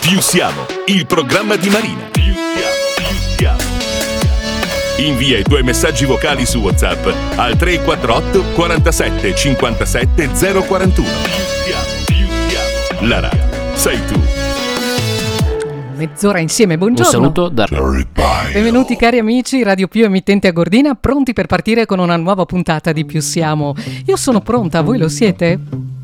Più siamo, il programma di Marina. Più siamo. Invia i tuoi messaggi vocali su WhatsApp al 348 47 57 041. Più siamo. La radio sei tu. Mezz'ora insieme, buongiorno. Un saluto da Benvenuti cari amici, Radio Più emittente a Gordina, pronti per partire con una nuova puntata di Più siamo. Io sono pronta, voi lo siete?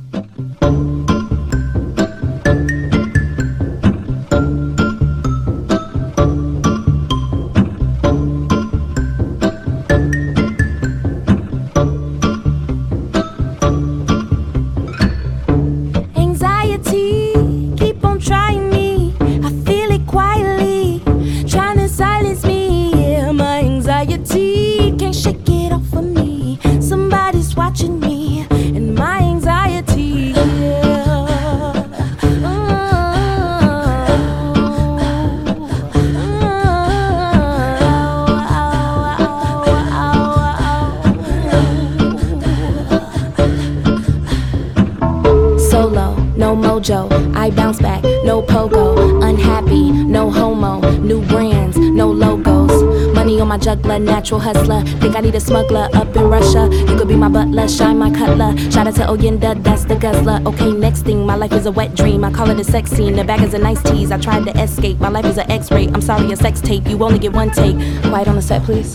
I bounce back, no pogo, unhappy, no homo, new brands, no logos, money on my juggler, natural hustler, think I need a smuggler up in Russia, you could be my butler, shine my cutler, shout out to Oyenda, that's the guzzler, okay next thing, my life is a wet dream, I call it a sex scene, the bag is a nice tease, I tried to escape, my life is an x-ray, I'm sorry a sex tape, you only get one take, quiet on the set please,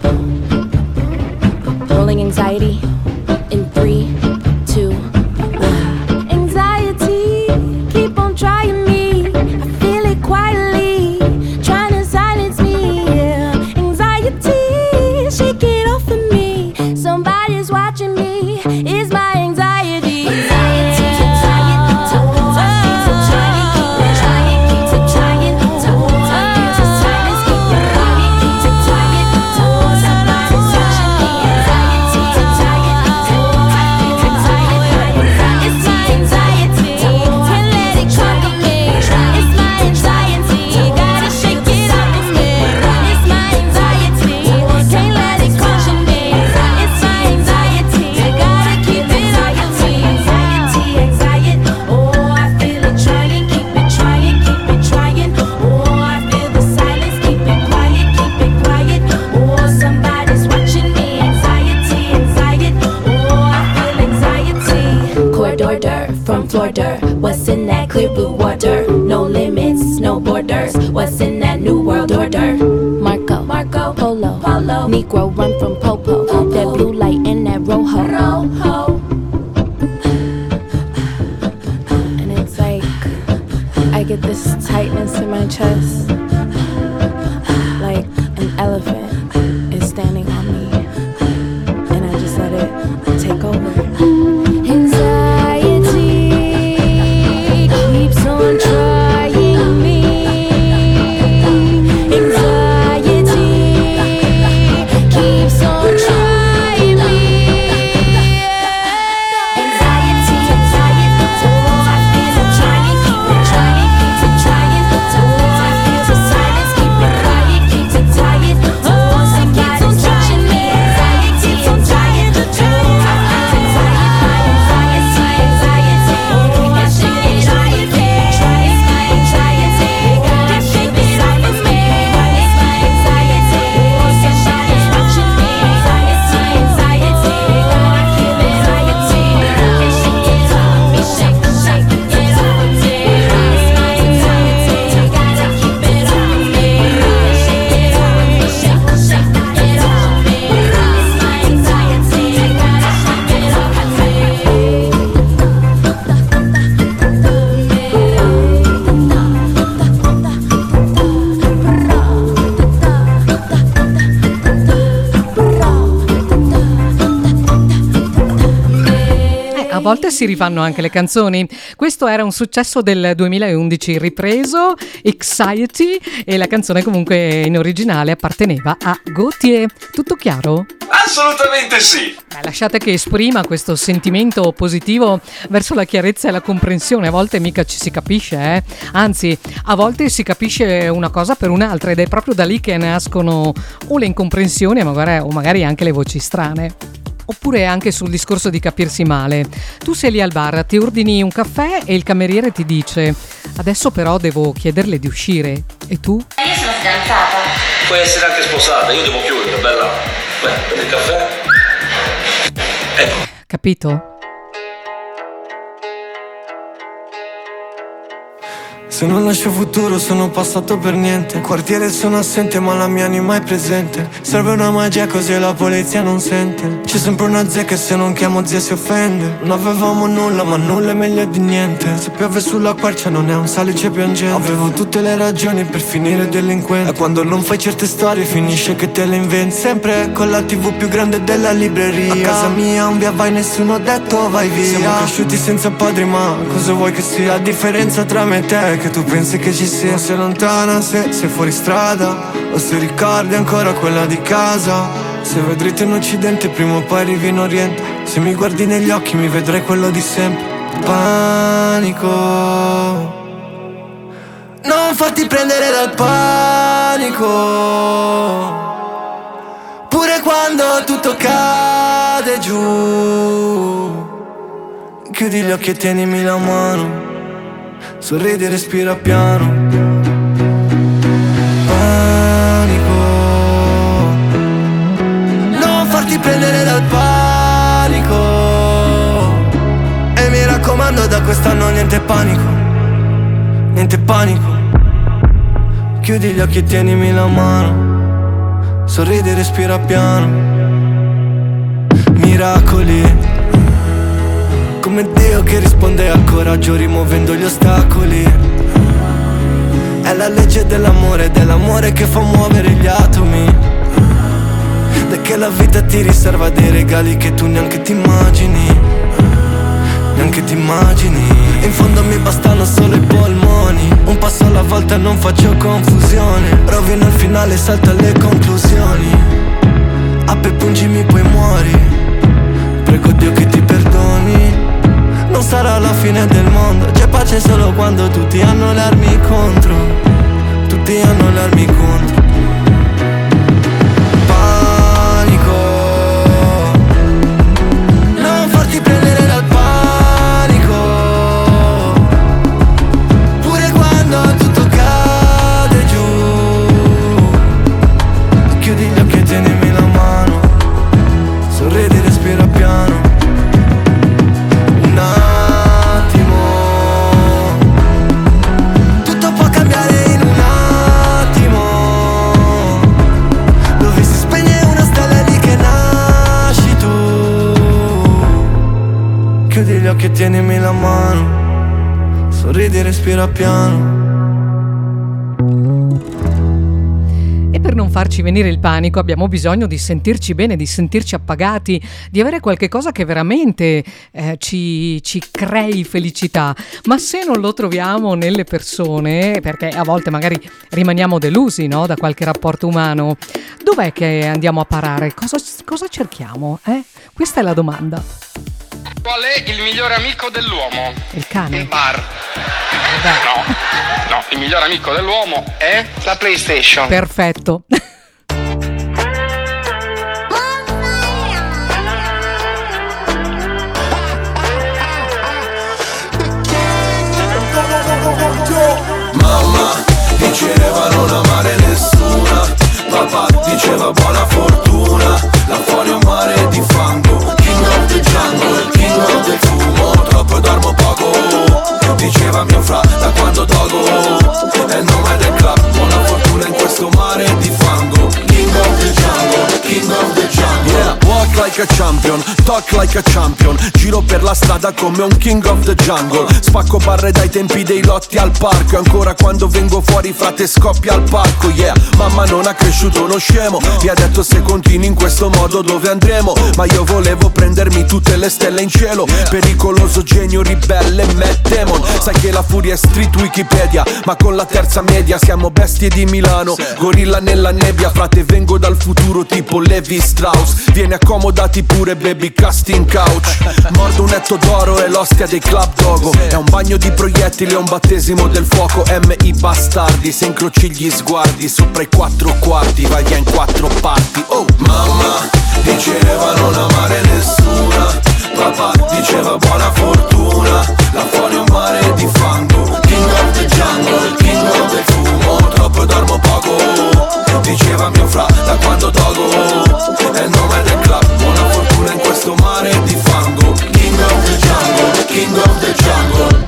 rolling anxiety, in 3, 2, trying me, I feel it quietly, trying to silence me, yeah. Anxiety, shake it off of me, somebody's watching me, it's my anxiety. What's in that clear blue water? No limits, no borders. What's in that new world order? Marco, Polo, Negro run from Popo. That blue light in that rojo. And it's like I get this tightness in my chest, like an elephant is standing on me, and I just let it take over. A volte si rifanno anche le canzoni. Questo era un successo del 2011 ripreso, Anxiety, e la canzone comunque in originale apparteneva a Gautier. Tutto chiaro? Assolutamente sì. Lasciate che esprima questo sentimento positivo verso la chiarezza e la comprensione. A volte mica ci si capisce, eh? Anzi, a volte si capisce una cosa per un'altra, ed è proprio da lì che nascono o le incomprensioni o magari anche le voci strane. Oppure anche sul discorso di capirsi male. Tu sei lì al bar, ti ordini un caffè e il cameriere ti dice: adesso però devo chiederle di uscire. E tu? Io sono fidanzata. Puoi essere anche sposata, io devo chiudere, bella. Beh, prendi il caffè. Ecco. Capito? Se non lascio futuro sono passato per niente. Quartiere sono assente ma la mia anima è presente. Serve una magia così la polizia non sente. C'è sempre una zia che se non chiamo zia si offende. Non avevamo nulla ma nulla è meglio di niente. Se piove sulla quercia non è un salice piangente. Avevo tutte le ragioni per finire delinquente. E quando non fai certe storie finisce che te le inventi. Sempre con la TV più grande della libreria. A casa mia un via vai nessuno ha detto vai via. Siamo cresciuti senza padri ma cosa vuoi che sia? La differenza tra me e te che tu pensi che ci sia. Se lontana, se sei fuori strada, o se ricordi ancora quella di casa. Se vai dritto in occidente prima o poi arrivi in oriente. Se mi guardi negli occhi mi vedrai quello di sempre. Panico, non farti prendere dal panico. Pure quando tutto cade giù, chiudi gli occhi e tienimi la mano. Sorridi e respira piano. Panico, non farti prendere dal panico. E mi raccomando da quest'anno niente panico. Niente panico. Chiudi gli occhi e tienimi la mano. Sorridi e respira piano. Miracoli, come Dio che risponde al coraggio rimuovendo gli ostacoli. È la legge dell'amore che fa muovere gli atomi. Da che la vita ti riserva dei regali che tu neanche ti immagini. Neanche ti immagini. In fondo mi bastano solo i polmoni. Un passo alla volta non faccio confusione. Rovino il finale, salto alle conclusioni. Apri, pungimi, poi muori. Prego Dio che ti perdoni. Non sarà la fine del mondo. C'è pace solo quando tutti hanno le armi contro. Tutti hanno le armi contro. Panico, non farti prendere dal panico. Pure quando tutto cade giù, chiudi gli occhi e tienimi la mano. Sorridi e respira piano. Un attimo, tutto può cambiare in un attimo. Dove si spegne una stella lì che nasci tu. Chiudi gli occhi e tienimi la mano. Sorridi e respira piano. Per non farci venire il panico abbiamo bisogno di sentirci bene, di sentirci appagati, di avere qualche cosa che veramente ci crei felicità. Ma se non lo troviamo nelle persone, perché a volte magari rimaniamo delusi, no, da qualche rapporto umano, dov'è che andiamo a parare? Cosa cerchiamo? Questa è la domanda. Qual è il migliore amico dell'uomo? Il cane? Il bar. No, il migliore amico dell'uomo è la PlayStation. Perfetto. Mamma diceva non amare nessuna. Papà diceva buona fortuna. Là fuori un mare di fango. King of the jungle, king of the fumo. Troppo dormo poco. Diceva mio fra da quando togo. È il nome del club. Buona fortuna in questo mare di fango. King of the jungle, king of the jungle. Yeah, walk like a champion, talk like a champion. Giro per la strada come un king of the jungle. Spacco barre dai tempi dei lotti al parco. E ancora quando vengo fuori frate scoppia al parco. Yeah, mamma non ha cresciuto uno scemo. Mi ha detto se continui in questo modo dove andremo. Ma io volevo prendermi tutte le stelle in cielo. Pericoloso genio ribelle Matt Damon. Sai che la furia è street Wikipedia. Ma con la terza media siamo bestie di Milano. Gorilla nella nebbia, frate vengo dal futuro tipo Levi Strauss. Vieni accomodati pure baby, casting couch. Mordo un netto d'oro e l'ostia dei club dogo. È un bagno di proiettili, è un battesimo del fuoco. M.I. bastardi, se incroci gli sguardi sopra i 4 quarti, vai via in 4 parti. Oh mamma diceva non amare nessuna. Papà diceva buona fortuna, là fuori un mare di fango. King of the jungle, king of the fumo, troppo dormo poco, diceva mio fra da quando togo. È il nome del club, buona fortuna in questo mare di fango. King of the jungle, king of the jungle.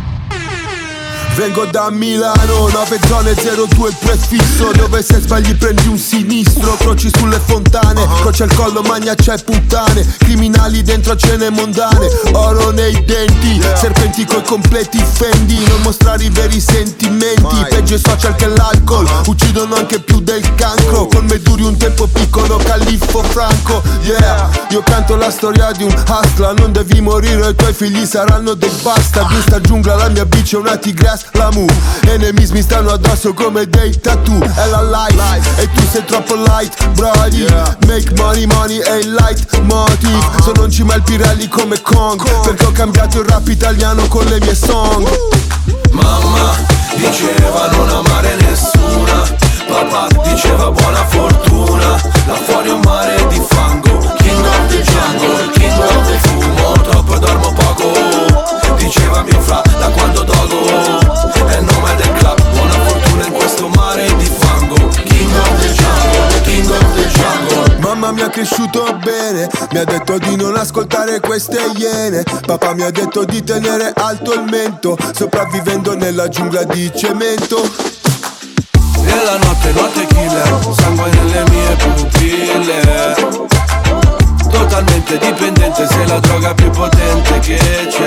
Vengo da Milano, 9 zone 02 il prefisso, dove se sbagli prendi un sinistro. Croci sulle fontane, croce al collo, magna c'è puttane, criminali dentro a cene mondane, oro nei denti, serpenti coi completi fendi. Non mostrare i veri sentimenti, peggio i social che l'alcol, uccidono anche più del cancro. Con me duri un tempo piccolo, califfo franco. Yeah, io canto la storia di un hustler, non devi morire, i tuoi figli saranno dei bastard. In sta giungla la mia bici è una tigress, la mu, enemies mi stanno addosso come dei tattoo. È la life, e tu sei troppo light, brody. Make money, money è il light motive. Sono in cima al Pirelli come Kong, perché ho cambiato il rap italiano con le mie song. Mamma diceva non amare nessuna, papà diceva buona fortuna, là fuori un mare di fango. King of the jungle, king of the fumo, troppo dormo poco, diceva mio fra da quando dogo. È il nome del club, buona fortuna in questo mare di fango. King of the jungle, king of the jungle. Mamma mi ha cresciuto bene, mi ha detto di non ascoltare queste iene. Papà mi ha detto di tenere alto il mento, sopravvivendo nella giungla di cemento. E la notte killer, sangue nelle mie pupille. Totalmente dipendente, sei la droga più potente che c'è.